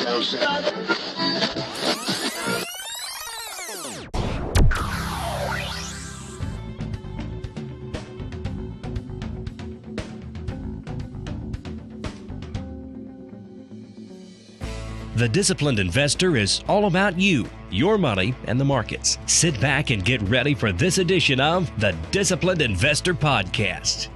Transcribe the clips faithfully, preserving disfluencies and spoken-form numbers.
The Disciplined Investor is all about you, your money, and the markets. Sit back and get ready for this edition of the Disciplined Investor Podcast.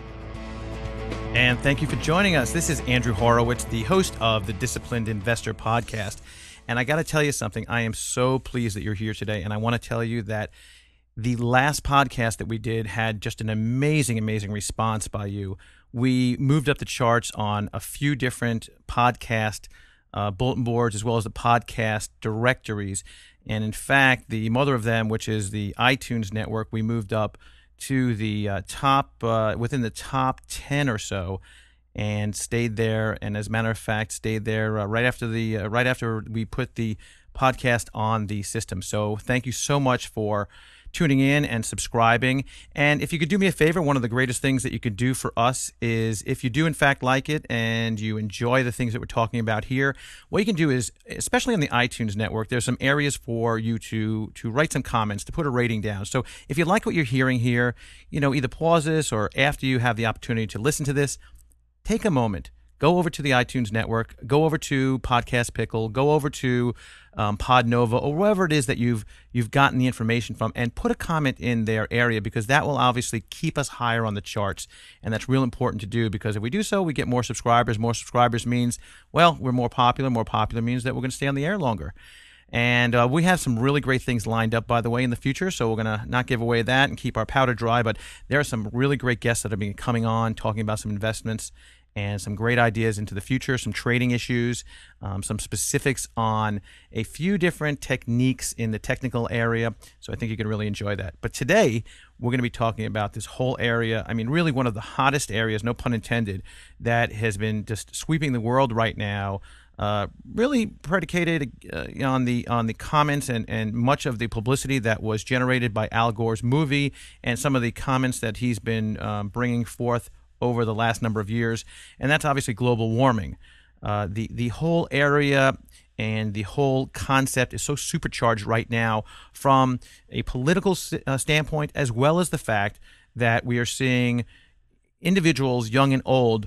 And thank you for joining us. This is Andrew Horowitz, the host of the Disciplined Investor Podcast. And I got to tell you something. I am so pleased that you're here today. And I want to tell you that the last podcast that we did had just an amazing, amazing response by you. We moved up the charts on a few different podcast Uh, bulletin boards as well as the podcast directories. And in fact, the mother of them, which is the iTunes network, we moved up to the uh, top, uh, within the top ten or so, and stayed there. And as a matter of fact, stayed there uh, right after the uh, right after we put the podcast on the system. So thank you so much for tuning in and subscribing. And if you could do me a favor, one of the greatest things that you could do for us is if you do in fact like it and you enjoy the things that we're talking about here, what you can do is, especially on the iTunes network, there's some areas for you to to write some comments, to put a rating down. So if you like what you're hearing here, you know, either pause this or after you have the opportunity to listen to this, take a moment. Go over to the iTunes network, go over to Podcast Pickle, go over to um, Podnova, or wherever it is that you've you've gotten the information from, and put a comment in their area, because that will obviously keep us higher on the charts. And that's real important to do, because if we do so, we get more subscribers. More subscribers means, well, we're more popular. More popular means that we're going to stay on the air longer. And uh, we have some really great things lined up, by the way, in the future, so we're going to not give away that and keep our powder dry. But there are some really great guests that have been coming on, talking about some investments and some great ideas into the future, some trading issues, um, some specifics on a few different techniques in the technical area. So I think you can really enjoy that. But today, we're going to be talking about this whole area. I mean, really one of the hottest areas, no pun intended, that has been just sweeping the world right now. Uh, really predicated uh, on the on the comments and, and much of the publicity that was generated by Al Gore's movie and some of the comments that he's been um, bringing forth over the last number of years, and that's obviously global warming. Uh, the the whole area and the whole concept is so supercharged right now from a political uh, standpoint, as well as the fact that we are seeing individuals, young and old,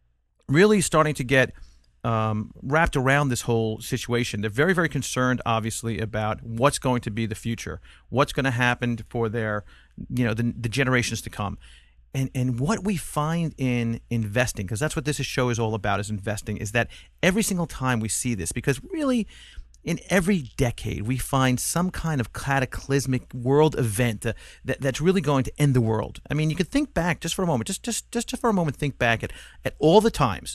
really starting to get um, wrapped around this whole situation. They're very, very concerned, obviously, about what's going to be the future, what's going to happen for their, you know, the, the generations to come. And and what we find in investing, because that's what this show is all about, is investing, is that every single time we see this, because really in every decade we find some kind of cataclysmic world event uh, that, that's really going to end the world. I mean, you can think back just for a moment, just just just for a moment, think back at, at all the times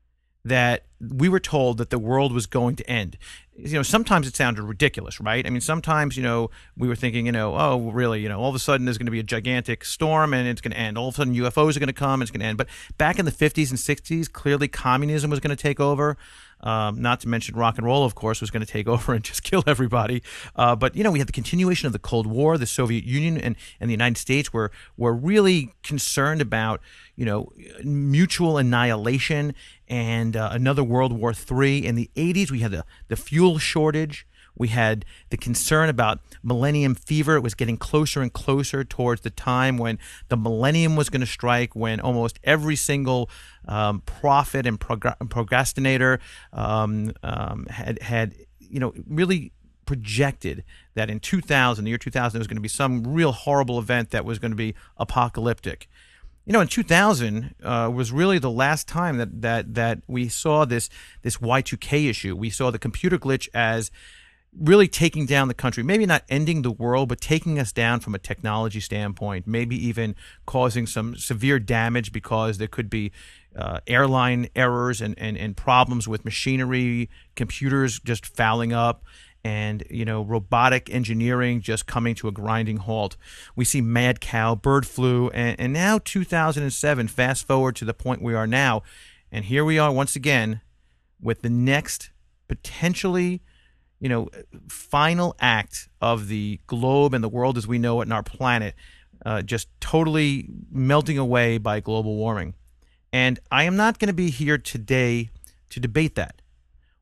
that we were told that the world was going to end. You know, sometimes it sounded ridiculous, right? I mean, sometimes, you know, we were thinking, you know, oh, really, you know, all of a sudden there's going to be a gigantic storm and it's going to end. All of a sudden U F Os are going to come, it's going to end. But back in the fifties and sixties, clearly communism was going to take over. Um, not to mention rock and roll, of course, was going to take over and just kill everybody. Uh, but, you know, we had the continuation of the Cold War. The Soviet Union and, and the United States were, were really concerned about, you know, mutual annihilation and uh, another World War Three. In the eighties, we had the, the fuel shortage. We had the concern about millennium fever. It was getting closer and closer towards the time when the millennium was going to strike, when almost every single um, prophet and prog- procrastinator um, um, had, had, you know, really projected that in two thousand, the year two thousand, there was going to be some real horrible event that was going to be apocalyptic. You know, in two thousand uh, was really the last time that that that we saw this this Y two K issue. We saw the computer glitch as really taking down the country, maybe not ending the world, but taking us down from a technology standpoint, maybe even causing some severe damage because there could be uh, airline errors and, and, and problems with machinery, computers just fouling up, and, you know, robotic engineering just coming to a grinding halt. We see mad cow, bird flu, and, and now two thousand seven, fast forward to the point we are now, and here we are once again with the next potentially, you know, final act of the globe and the world as we know it and our planet uh, just totally melting away by global warming. And I am not going to be here today to debate that.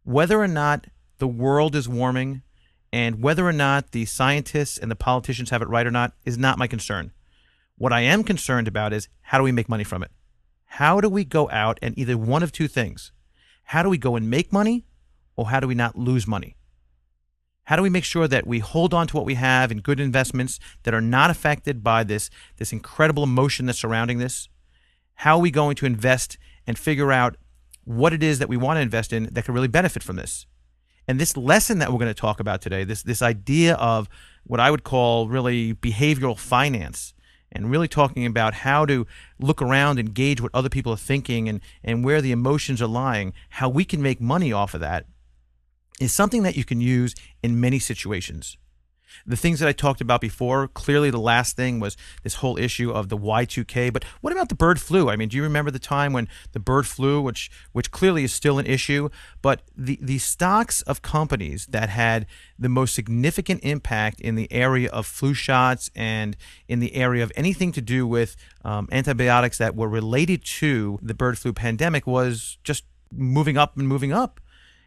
Whether or not the world is warming and whether or not the scientists and the politicians have it right or not is not my concern. What I am concerned about is how do we make money from it? How do we go out and either one of two things? How do we go and make money, or how do we not lose money? How do we make sure that we hold on to what we have in good investments that are not affected by this, this incredible emotion that's surrounding this? How are we going to invest and figure out what it is that we want to invest in that can really benefit from this? And this lesson that we're going to talk about today, this, this idea of what I would call really behavioral finance, and really talking about how to look around and gauge what other people are thinking and, and where the emotions are lying, how we can make money off of that, is something that you can use in many situations. The things that I talked about before, clearly the last thing was this whole issue of the Y two K, but what about the bird flu? I mean, do you remember the time when the bird flu, which which clearly is still an issue, but the, the stocks of companies that had the most significant impact in the area of flu shots and in the area of anything to do with um, antibiotics that were related to the bird flu pandemic was just moving up and moving up.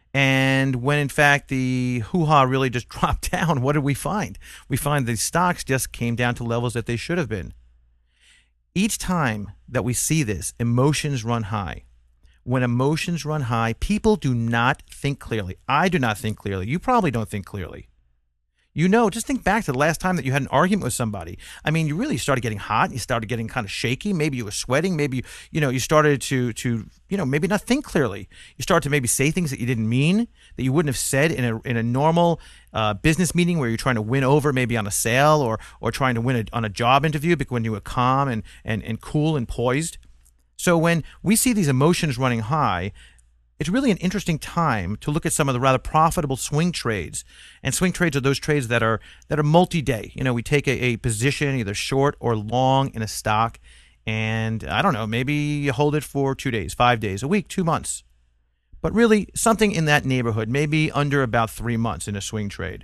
And when, in fact, the hoo-ha really just dropped down, what did we find? We find the stocks just came down to levels that they should have been. Each time that we see this, emotions run high. When emotions run high, people do not think clearly. I do not think clearly. You probably don't think clearly. You know, just think back to the last time that you had an argument with somebody. I mean, you really started getting hot. You started getting kind of shaky. Maybe you were sweating. Maybe, you know, you started to, to, you know, maybe not think clearly. You started to maybe say things that you didn't mean, that you wouldn't have said in a in a normal uh, business meeting where you're trying to win over maybe on a sale or or trying to win a, on a job interview, because when you were calm and, and, and cool and poised. So when we see these emotions running high, it's really an interesting time to look at some of the rather profitable swing trades. And swing trades are those trades that are that are multi-day. You know, we take a, a position either short or long in a stock, and I don't know, maybe you hold it for two days, five days, a week, two months. But really something in that neighborhood, maybe under about three months in a swing trade.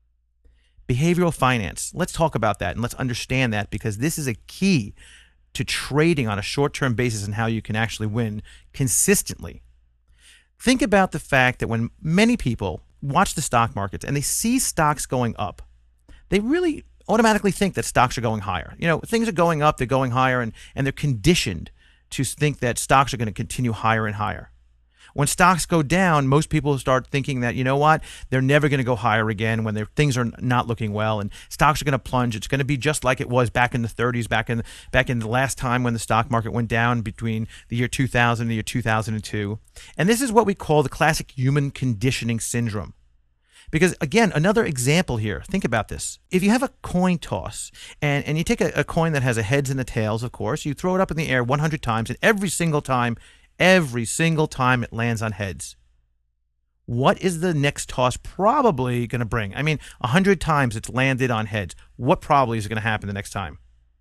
Behavioral finance. Let's talk about that and let's understand that, because this is a key to trading on a short-term basis and how you can actually win consistently. Think about the fact that when many people watch the stock markets and they see stocks going up, they really automatically think that stocks are going higher. You know, things are going up, they're going higher, and, and they're conditioned to think that stocks are going to continue higher and higher. When stocks go down, most people start thinking that, you know what, they're never going to go higher again when their things are not looking well, and stocks are going to plunge. It's going to be just like it was back in the thirties, back in back in the last time when the stock market went down between the year two thousand and the year two thousand two. And this is what we call the classic human conditioning syndrome. Because, again, another example here, think about this. If you have a coin toss and, and you take a, a coin that has a heads and a tails, of course, you throw it up in the air one hundred times, and every single time Every single time it lands on heads. What is the next toss probably going to bring? I mean, a hundred times it's landed on heads. What probably is going to happen the next time?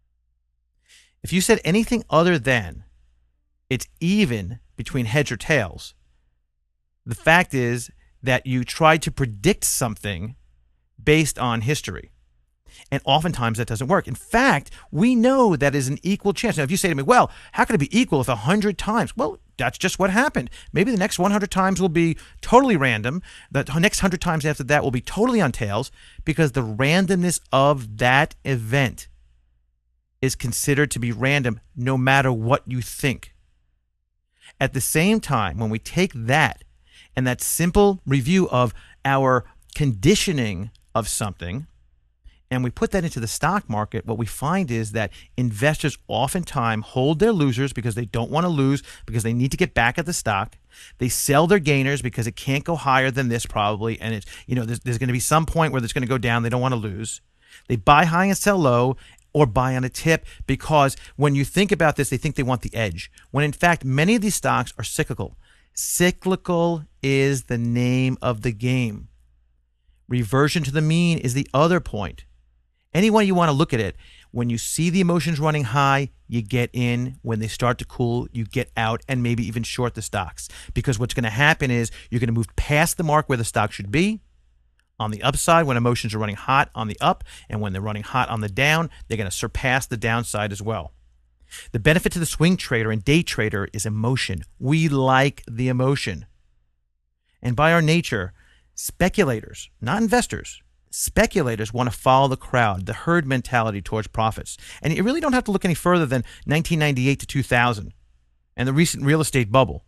If you said anything other than it's even between heads or tails, the fact is that you tried to predict something based on history. And oftentimes that doesn't work. In fact, we know that is an equal chance. Now, if you say to me, well, how can it be equal if a hundred times? Well, that's just what happened. Maybe the next one hundred times will be totally random. The next one hundred times after that will be totally on tails, because the randomness of that event is considered to be random no matter what you think. At the same time, when we take that and that simple review of our conditioning of something, and we put that into the stock market, what we find is that investors oftentimes hold their losers because they don't want to lose, because they need to get back at the stock. They sell their gainers because it can't go higher than this probably, and it's, you know, there's, there's going to be some point where it's going to go down. They don't want to lose. They buy high and sell low, or buy on a tip, because when you think about this, they think they want the edge, when in fact many of these stocks are cyclical. Cyclical is the name of the game. Reversion to the mean is the other point. Any way you want to look at it, when you see the emotions running high, you get in. When they start to cool, you get out and maybe even short the stocks. Because what's going to happen is you're going to move past the mark where the stock should be. On the upside, when emotions are running hot on the up, and when they're running hot on the down, they're going to surpass the downside as well. The benefit to the swing trader and day trader is emotion. We like the emotion. And by our nature, speculators, not investors, speculators want to follow the crowd, the herd mentality towards profits. And you really don't have to look any further than nineteen ninety-eight to two thousand and the recent real estate bubble.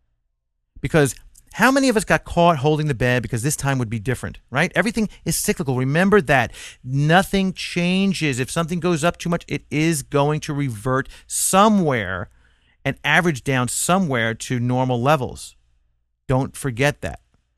Because how many of us got caught holding the bed because this time would be different, right? Everything is cyclical. Remember that. Nothing changes. If something goes up too much, it is going to revert somewhere and average down somewhere to normal levels. Don't forget that.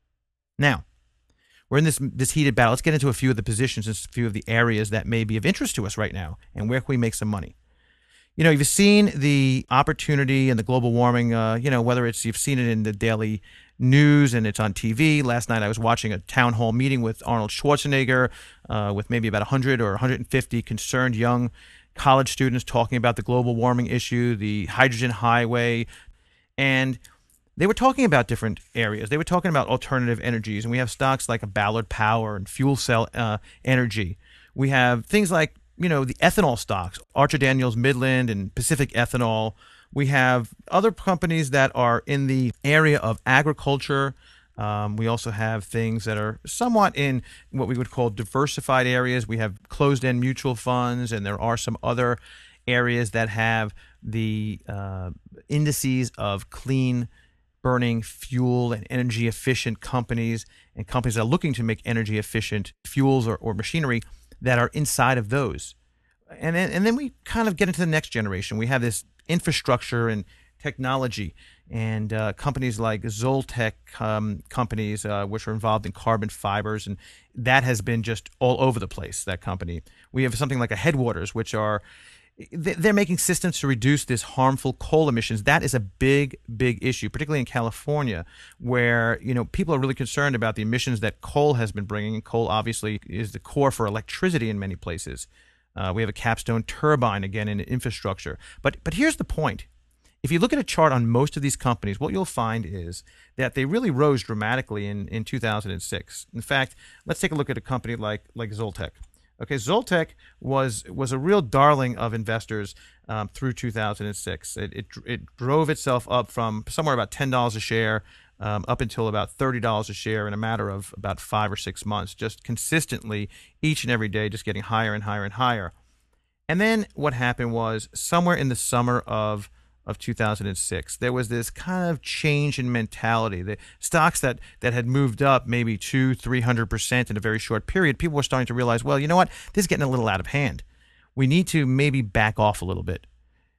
Now, we're in this this heated battle. Let's get into a few of the positions and a few of the areas that may be of interest to us right now and where can we make some money. You know, you've seen the opportunity and the global warming, uh, you know, whether it's you've seen it in the daily news and it's on T V. Last night I was watching a town hall meeting with Arnold Schwarzenegger uh, with maybe about one hundred or one hundred fifty concerned young college students talking about the global warming issue, the hydrogen highway, and they were talking about different areas. They were talking about alternative energies, and we have stocks like a Ballard Power and fuel cell uh, energy. We have things like, you know, the ethanol stocks, Archer Daniels Midland and Pacific Ethanol. We have other companies that are in the area of agriculture. Um, we also have things that are somewhat in what we would call diversified areas. We have closed-end mutual funds, and there are some other areas that have the uh, indices of clean burning fuel and energy efficient companies and companies that are looking to make energy efficient fuels or, or machinery that are inside of those. And then, and then we kind of get into the next generation. We have this infrastructure and technology and uh, companies like Zoltech um, companies, uh, which are involved in carbon fibers. And that has been just all over the place, that company. We have something like a Headwaters, which are they're making systems to reduce this harmful coal emissions. That is a big, big issue, particularly in California, where, you know, people are really concerned about the emissions that coal has been bringing. And coal obviously is the core for electricity in many places. Uh, we have a Capstone turbine, again, in infrastructure. But but here's the point. If you look at a chart on most of these companies, what you'll find is that they really rose dramatically in, in two thousand six. In fact, let's take a look at a company like, like Zoltech. Okay, Zoltech was was a real darling of investors um, through two thousand six. It, it it drove itself up from somewhere about ten dollars a share um, up until about thirty dollars a share in a matter of about five or six months, just consistently each and every day, just getting higher and higher and higher. And then what happened was somewhere in the summer of of two thousand six, there was this kind of change in mentality. The stocks that, that had moved up maybe two, three hundred percent in a very short period, people were starting to realize, well, you know what, this is getting a little out of hand. We need to maybe back off a little bit.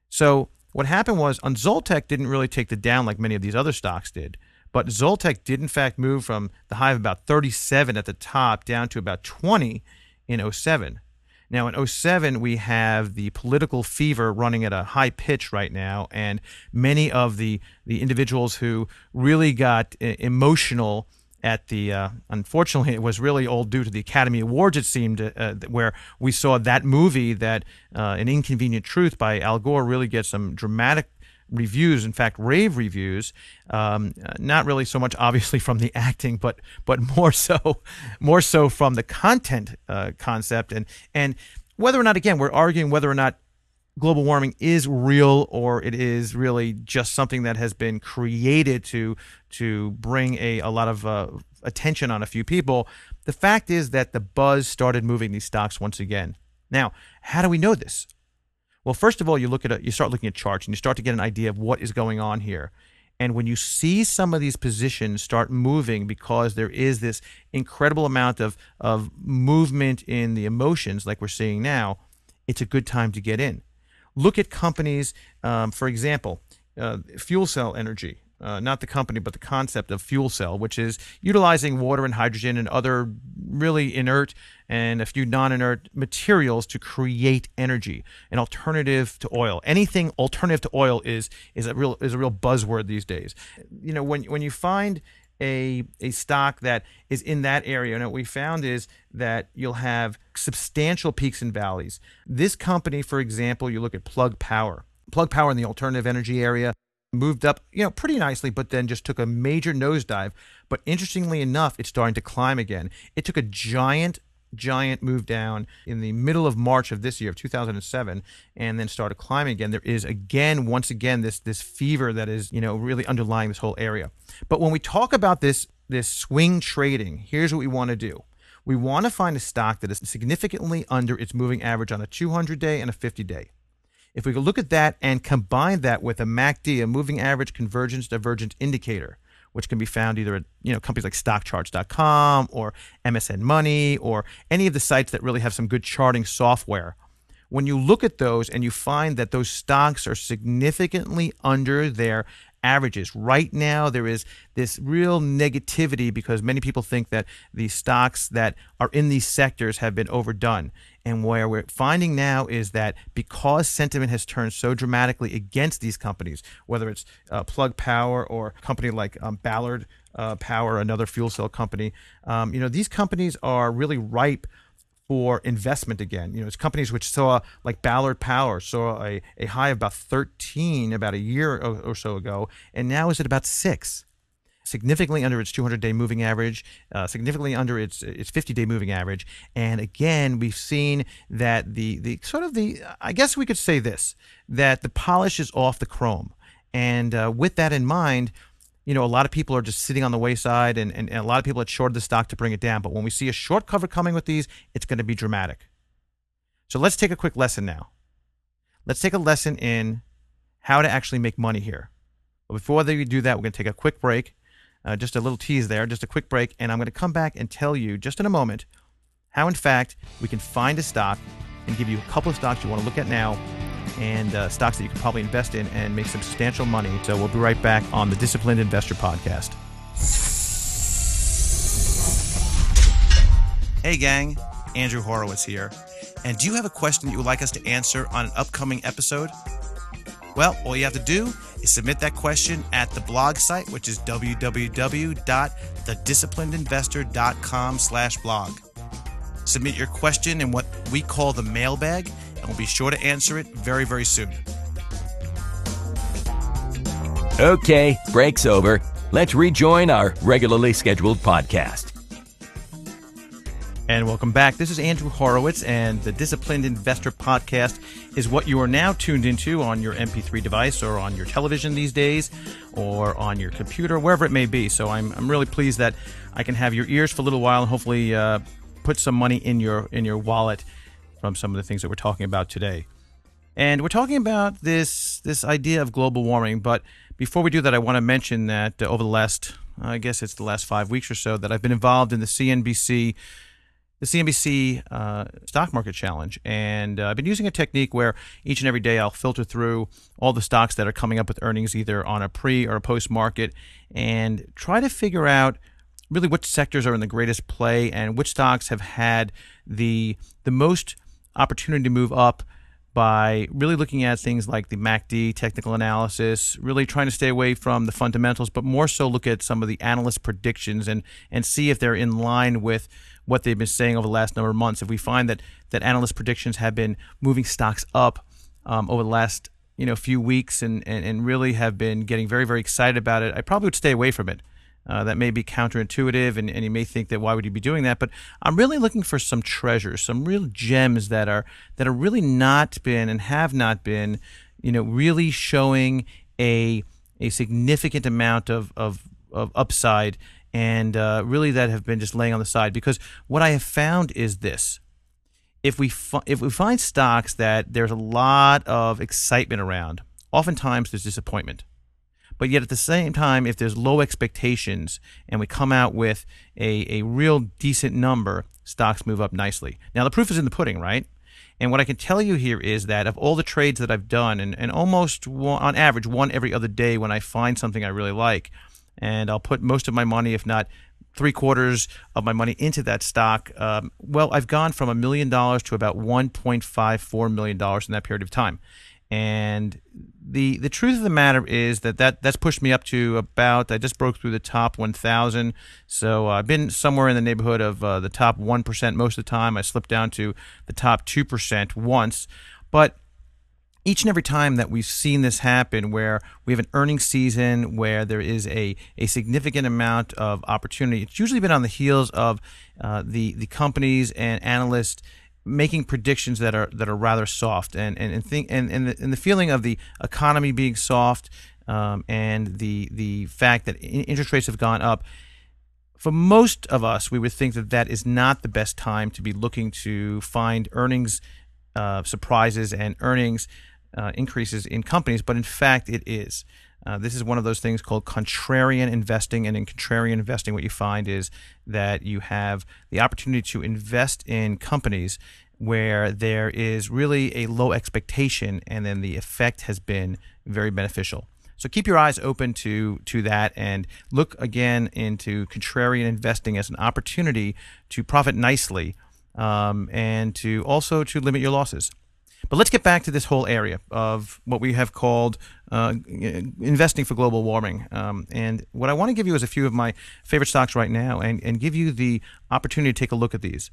So what happened was, on Zoltech didn't really take the down like many of these other stocks did, but Zoltech did in fact move from the high of about thirty-seven at the top down to about twenty in oh seven. Now, in oh seven, we have the political fever running at a high pitch right now, and many of the, the individuals who really got uh, emotional at the, uh, unfortunately, it was really all due to the Academy Awards, it seemed, uh, where we saw that movie, that uh, An Inconvenient Truth by Al Gore, really get some dramatic reviews, in fact, rave reviews, um, not really so much obviously from the acting, but but more so, more so from the content uh, concept, and and whether or not, again, we're arguing whether or not global warming is real or it is really just something that has been created to to bring a a lot of uh, attention on a few people. The fact is that the buzz started moving these stocks once again. Now, how do we know this? Well, first of all, you look at a, you start looking at charts and you start to get an idea of what is going on here. And when you see some of these positions start moving because there is this incredible amount of, of movement in the emotions like we're seeing now, it's a good time to get in. Look at companies, um, for example, uh, fuel cell energy. Uh, not the company, but the concept of fuel cell, which is utilizing water and hydrogen and other really inert and a few non-inert materials to create energy, an alternative to oil. Anything alternative to oil is is a real is a real buzzword these days. You know, when when you find a a stock that is in that area, and what we found is that you'll have substantial peaks and valleys. This company, for example, you look at Plug Power. Plug Power in the alternative energy area moved up, you know, pretty nicely, but then just took a major nosedive. But interestingly enough, it's starting to climb again. It took a giant, giant move down in the middle of March of this year, of two thousand seven, and then started climbing again. There is, again, once again, this this fever that is, you know, really underlying this whole area. But when we talk about this this swing trading, here's what we want to do. We want to find a stock that is significantly under its moving average on a two hundred day and a fifty day. If we could look at that and combine that with a M A C D, a moving average convergence divergence indicator, which can be found either at you know companies like stock charts dot com or M S N Money or any of the sites that really have some good charting software. When you look at those and you find that those stocks are significantly under their averages. Right now, there is this real negativity because many people think that the stocks that are in these sectors have been overdone. And where we're finding now is that because sentiment has turned so dramatically against these companies, whether it's uh, Plug Power or a company like um, Ballard uh, Power, another fuel cell company, um, you know, these companies are really ripe for investment again. You know, it's companies which saw, like Ballard Power, saw a, a high of about thirteen about a year or, or so ago, and now is at about six. Significantly under its two hundred day moving average, uh, significantly under its its fifty day moving average. And again, we've seen that the the sort of the, I guess we could say this, that the polish is off the chrome. And uh, with that in mind, you know, a lot of people are just sitting on the wayside, and, and, and a lot of people had shorted the stock to bring it down. But when we see a short cover coming with these, it's going to be dramatic. So let's take a quick lesson now. Let's take a lesson in how to actually make money here. But before we do that, we're going to take a quick break. Uh, just a little tease there, just a quick break. And I'm going to come back and tell you just in a moment how, in fact, we can find a stock and give you a couple of stocks you want to look at now, and uh, stocks that you can probably invest in and make substantial money. So we'll be right back on the Disciplined Investor Podcast. Hey gang, Andrew Horowitz here. And do you have a question that you would like us to answer on an upcoming episode? Well, all you have to do is submit that question at the blog site, which is w w w dot the disciplined investor dot com slash blog. Submit your question in what we call the mailbag, and we'll be sure to answer it very, very soon. Okay, break's over. Let's rejoin our regularly scheduled podcast. And welcome back. This is Andrew Horowitz, and the Disciplined Investor Podcast is what you are now tuned into on your M P three device or on your television these days or on your computer, wherever it may be. So I'm I'm really pleased that I can have your ears for a little while and hopefully uh, put some money in your in your wallet from some of the things that we're talking about today. And we're talking about this this idea of global warming. But before we do that, I want to mention that uh, over the last, I guess it's the last five weeks or so, that I've been involved in the C N B C the C N B C uh, Stock Market Challenge. And uh, I've been using a technique where each and every day I'll filter through all the stocks that are coming up with earnings either on a pre or a post market and try to figure out really which sectors are in the greatest play and which stocks have had the the most opportunity to move up by really looking at things like the M A C D, technical analysis, really trying to stay away from the fundamentals, but more so look at some of the analyst predictions and and see if they're in line with what they've been saying over the last number of months. If we find that that analyst predictions have been moving stocks up um, over the last you know few weeks and, and, and really have been getting very, very excited about it, I probably would stay away from it. Uh, that may be counterintuitive, and, and you may think that why would you be doing that? But I'm really looking for some treasures, some real gems that are that are really not been and have not been, you know, really showing a a significant amount of of, of upside, and uh, really that have been just laying on the side. Because what I have found is this: if we fi- if we find stocks that there's a lot of excitement around, oftentimes there's disappointment. But yet at the same time, if there's low expectations and we come out with a, a real decent number, stocks move up nicely. Now, the proof is in the pudding, right? And what I can tell you here is that of all the trades that I've done, and, and almost one, on average one every other day when I find something I really like, and I'll put most of my money, if not three quarters of my money into that stock, um, well, I've gone from a million dollars to about one point five four million dollars in that period of time. And the the truth of the matter is that, that that's pushed me up to about, I just broke through the top one thousand. So uh, I've been somewhere in the neighborhood of uh, the top one percent most of the time. I slipped down to the top two percent once. But each and every time that we've seen this happen, where we have an earnings season, where there is a, a significant amount of opportunity, it's usually been on the heels of uh, the, the companies and analysts making predictions that are that are rather soft, and and and think and and the, and the feeling of the economy being soft, um, and the the fact that interest rates have gone up. for most of us, we would think that that is not the best time to be looking to find earnings uh, surprises and earnings uh, increases in companies, but in fact, it is. Uh, this is one of those things called contrarian investing, and in contrarian investing, what you find is that you have the opportunity to invest in companies where there is really a low expectation, and then the effect has been very beneficial. So keep your eyes open to to that, and look again into contrarian investing as an opportunity to profit nicely, um, and to also to limit your losses. But let's get back to this whole area of what we have called uh, investing for global warming. Um, and what I want to give you is a few of my favorite stocks right now, and, and give you the opportunity to take a look at these.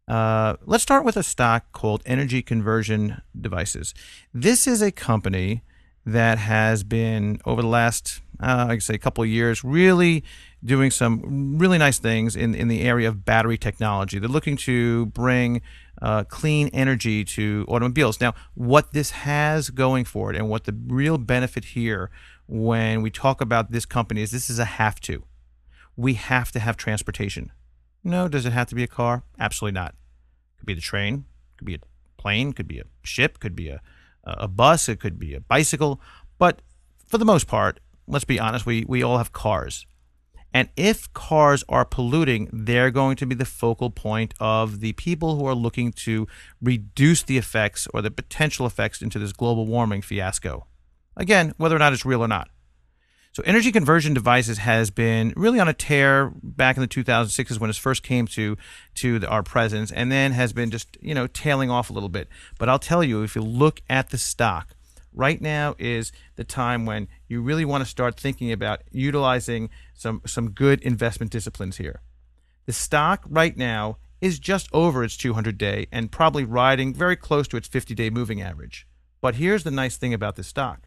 Uh, let's start with a stock called Energy Conversion Devices. This is a company that has been, over the last, uh, I say, a couple of years, really doing some really nice things in, in the area of battery technology. They're looking to bring uh, clean energy to automobiles. Now, what this has going for it, and what the real benefit here when we talk about this company is, this is a have to. We have to have transportation. No, does it have to be a car? Absolutely not. It could be the train, it could be a plane, it could be a ship, could be a a bus, it could be a bicycle, but for the most part, let's be honest, we, we all have cars. And if cars are polluting, they're going to be the focal point of the people who are looking to reduce the effects or the potential effects into this global warming fiasco. Again, whether or not it's real or not. So Energy Conversion Devices has been really on a tear back in the two thousand sixes when it first came to to the, our presence, and then has been just, you know, tailing off a little bit. But I'll tell you, if you look at the stock, right now is the time when you really want to start thinking about utilizing some, some good investment disciplines here. The stock right now is just over its two hundred day and probably riding very close to its fifty day moving average. But here's the nice thing about this stock.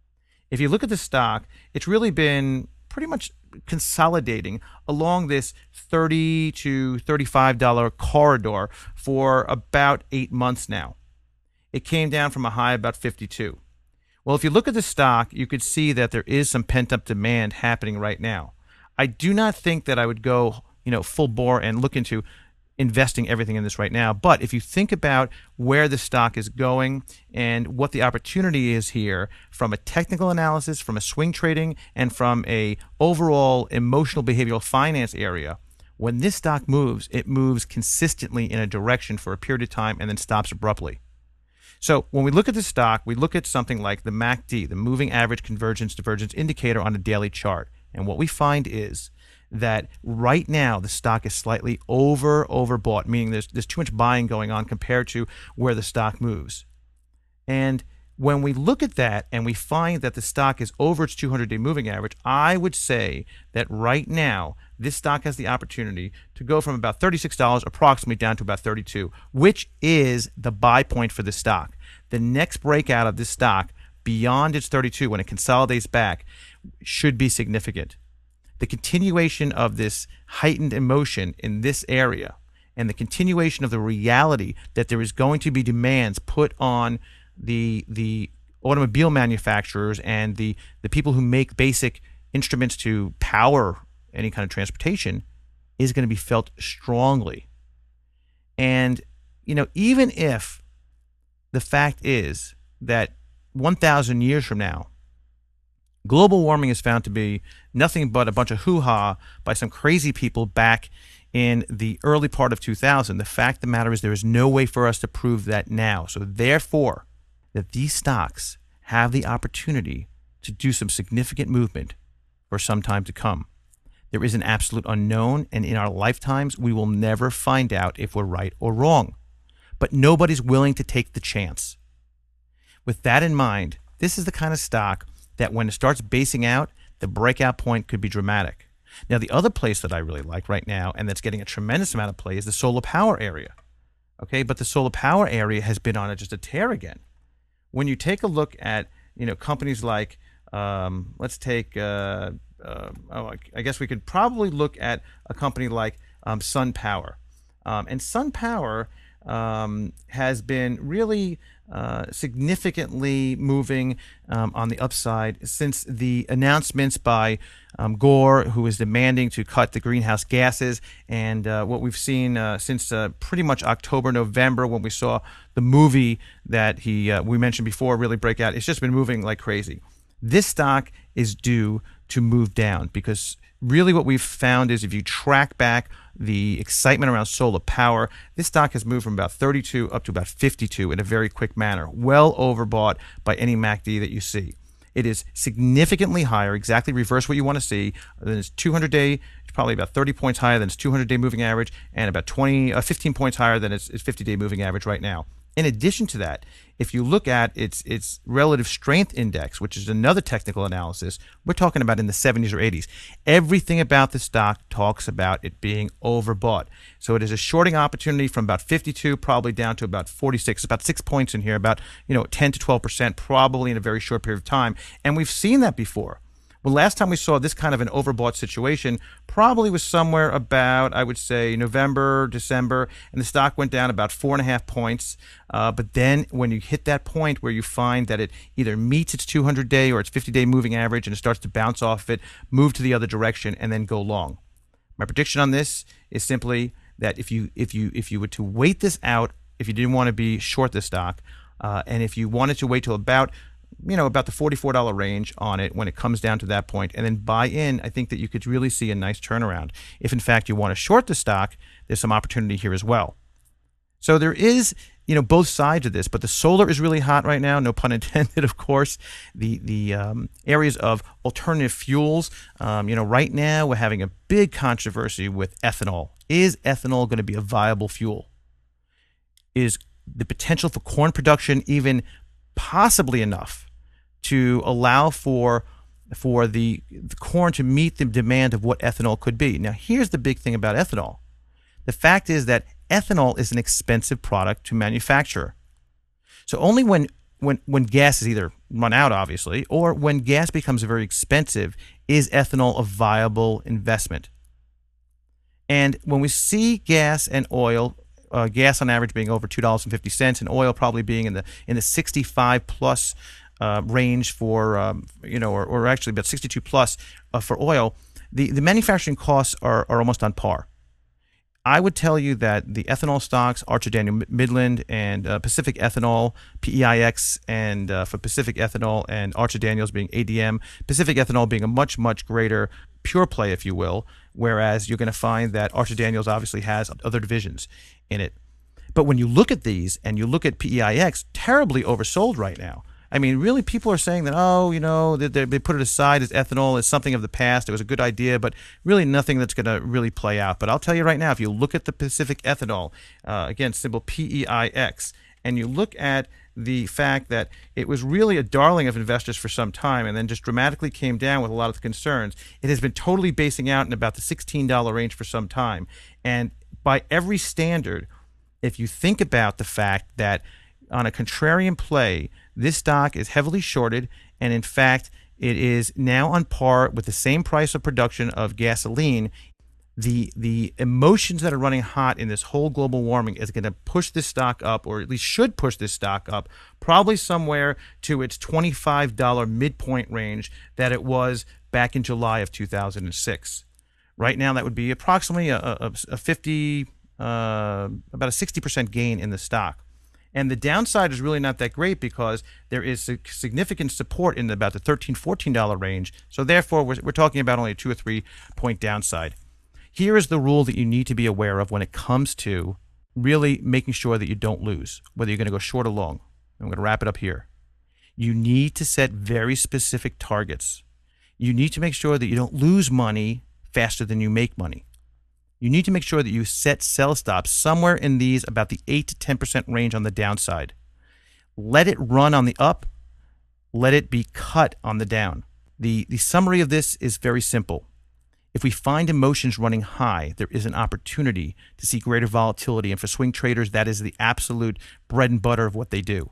If you look at the stock, it's really been pretty much consolidating along this thirty to thirty-five dollar corridor for about eight months now. It came down from a high of about fifty-two. Well, if you look at the stock, you could see that there is some pent-up demand happening right now. I do not think that I would go, you know, full bore and look into investing everything in this right now. But if you think about where the stock is going and what the opportunity is here from a technical analysis, from a swing trading, and from a overall emotional behavioral finance area, when this stock moves, it moves consistently in a direction for a period of time and then stops abruptly. So when we look at the stock, we look at something like the M A C D, the Moving Average Convergence Divergence Indicator on a daily chart. And what we find is that right now the stock is slightly over overbought, meaning there's there's too much buying going on compared to where the stock moves. And when we look at that and we find that the stock is over its two hundred day moving average, I would say that right now this stock has the opportunity to go from about thirty-six dollars approximately down to about thirty-two dollars, which is the buy point for the stock. The next breakout of this stock beyond its thirty-two, when it consolidates back, should be significant. The continuation of this heightened emotion in this area and the continuation of the reality that there is going to be demands put on the the automobile manufacturers and the, the people who make basic instruments to power any kind of transportation is going to be felt strongly. And, you know, even if the fact is that one thousand years from now, global warming is found to be nothing but a bunch of hoo-ha by some crazy people back in the early part of two thousand. The fact of the matter is there is no way for us to prove that now. So therefore, that these stocks have the opportunity to do some significant movement for some time to come. There is an absolute unknown, and in our lifetimes, we will never find out if we're right or wrong. But nobody's willing to take the chance. With that in mind, this is the kind of stock that when it starts basing out, the breakout point could be dramatic. Now, the other place that I really like right now, and that's getting a tremendous amount of play, is the solar power area. Okay, but the solar power area has been on a, just a tear again. When you take a look at, you know, companies like, um, let's take, uh, uh, oh, I guess we could probably look at a company like um, SunPower. Um, and SunPower um, has been really uh, significantly moving um, on the upside since the announcements by um, Gore, who is demanding to cut the greenhouse gases, and uh, what we've seen uh, since uh, pretty much October, November, when we saw the movie that he uh, we mentioned before really break out. It's just been moving like crazy. This stock is due to move down because really what we've found is if you track back the excitement around solar power, this stock has moved from about thirty-two up to about fifty-two in a very quick manner, well overbought by any M A C D that you see. It is significantly higher, exactly reverse what you want to see, than its two hundred day. It's probably about thirty points higher than its two hundred day moving average, and about twenty, uh, fifteen points higher than its, its fifty day moving average right now. In addition to that, if you look at its its relative strength index, which is another technical analysis, we're talking about in the seventies or eighties. Everything about the stock talks about it being overbought. So it is a shorting opportunity from about fifty-two probably down to about forty-six, about six points in here, about you know ten to twelve percent probably in a very short period of time. And we've seen that before. Well, last time we saw this kind of an overbought situation probably was somewhere about, I would say, November, December, and the stock went down about four and a half points. Uh, but then when you hit that point where you find that it either meets its two hundred day or its fifty day moving average and it starts to bounce off of it, move to the other direction, and then go long. My prediction on this is simply that if you if you if you were to wait this out, if you didn't want to be short this stock, uh, and if you wanted to wait till about you know, about the forty-four dollar range on it when it comes down to that point, and then buy in, I think that you could really see a nice turnaround. If, in fact, you want to short the stock, there's some opportunity here as well. So there is, you know, both sides of this, but the solar is really hot right now, no pun intended, of course. The the um, areas of alternative fuels, um, you know, right now we're having a big controversy with ethanol. Is ethanol going to be a viable fuel? Is the potential for corn production even possibly enough to allow for for the, the corn to meet the demand of what ethanol could be? Now, here's the big thing about ethanol. The fact is that ethanol is an expensive product to manufacture. So only when when when gas is either run out, obviously, or when gas becomes very expensive, is ethanol a viable investment. And when we see gas and oil, Uh, gas on average being over two dollars and fifty cents, and oil probably being in the in the sixty-five plus uh, range for um, you know, or, or actually about sixty-two plus uh, for oil, the the manufacturing costs are are almost on par. I would tell you that the ethanol stocks, Archer Daniel Midland and uh, Pacific Ethanol, P E I X, and uh, for Pacific Ethanol and Archer Daniels being A D M, Pacific Ethanol being a much, much greater pure play, if you will, whereas you're going to find that Archer Daniels obviously has other divisions in it. But when you look at these and you look at P E I X, terribly oversold right now. I mean, really, people are saying that, oh, you know, they, they put it aside as ethanol as something of the past. It was a good idea, but really nothing that's going to really play out. But I'll tell you right now, if you look at the Pacific Ethanol, uh, again, symbol P E I X, and you look at the fact that it was really a darling of investors for some time and then just dramatically came down with a lot of the concerns, it has been totally basing out in about the sixteen dollar range for some time. And by every standard, if you think about the fact that on a contrarian play, this stock is heavily shorted, and in fact, it is now on par with the same price of production of gasoline. The the emotions that are running hot in this whole global warming is going to push this stock up, or at least should push this stock up, probably somewhere to its twenty-five dollar midpoint range that it was back in July of two thousand six. Right now, that would be approximately a, a, a fifty, uh, about a sixty percent gain in the stock. And the downside is really not that great because there is significant support in about the thirteen, fourteen dollar range. So therefore, we're, we're talking about only a two or three point downside. Here is the rule that you need to be aware of when it comes to really making sure that you don't lose, whether you're going to go short or long. I'm going to wrap it up here. You need to set very specific targets. You need to make sure that you don't lose money faster than you make money. You need to make sure that you set sell stops somewhere in these about the eight to ten percent range on the downside. Let it run on the up. Let it be cut on the down. The, the summary of this is very simple. If we find emotions running high, there is an opportunity to see greater volatility. And for swing traders, that is the absolute bread and butter of what they do.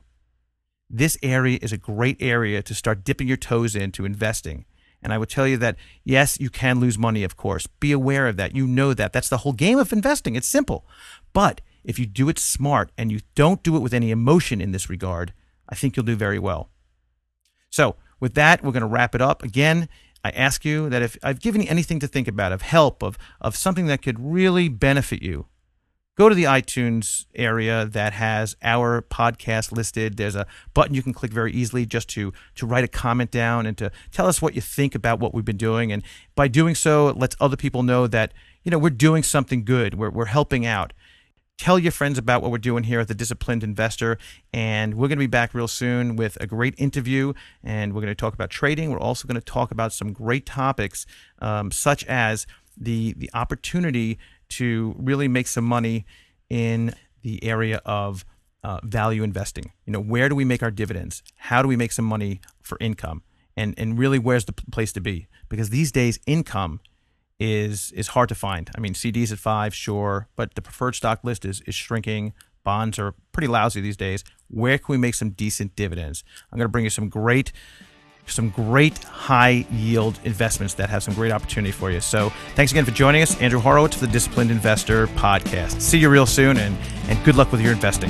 This area is a great area to start dipping your toes into investing. And I would tell you that, yes, you can lose money, of course. Be aware of that. You know that. That's the whole game of investing. It's simple. But if you do it smart and you don't do it with any emotion in this regard, I think you'll do very well. So with that, we're going to wrap it up. Again, I ask you that if I've given you anything to think about, of help, of, of something that could really benefit you, go to the iTunes area that has our podcast listed. There's a button you can click very easily just to, to write a comment down and to tell us what you think about what we've been doing. And by doing so, it lets other people know that, you know, we're doing something good. We're, we're helping out. Tell your friends about what we're doing here at The Disciplined Investor, and we're going to be back real soon with a great interview, and we're going to talk about trading. We're also going to talk about some great topics, um, such as the the opportunity to really make some money in the area of uh, value investing. You know, where do we make our dividends? How do we make some money for income? And and really, where's the place to be? Because these days, income is is hard to find. I mean, C Ds at five, sure, but the preferred stock list is, is shrinking. Bonds are pretty lousy these days. Where can we make some decent dividends? I'm going to bring you some great some great high yield investments that have some great opportunity for you. So thanks again for joining us. Andrew Horowitz for the Disciplined Investor Podcast. See you real soon, and, and good luck with your investing.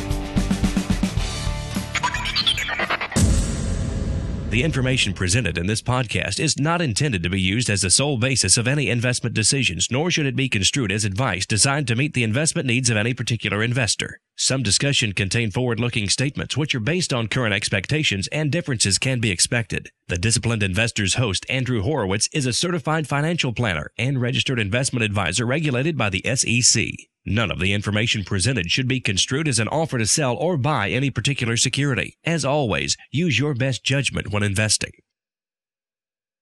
The information presented in this podcast is not intended to be used as the sole basis of any investment decisions, nor should it be construed as advice designed to meet the investment needs of any particular investor. Some discussion contain forward-looking statements which are based on current expectations, and differences can be expected. The Disciplined Investor's host, Andrew Horowitz, is a certified financial planner and registered investment advisor regulated by the S E C. None of the information presented should be construed as an offer to sell or buy any particular security. As always, use your best judgment when investing.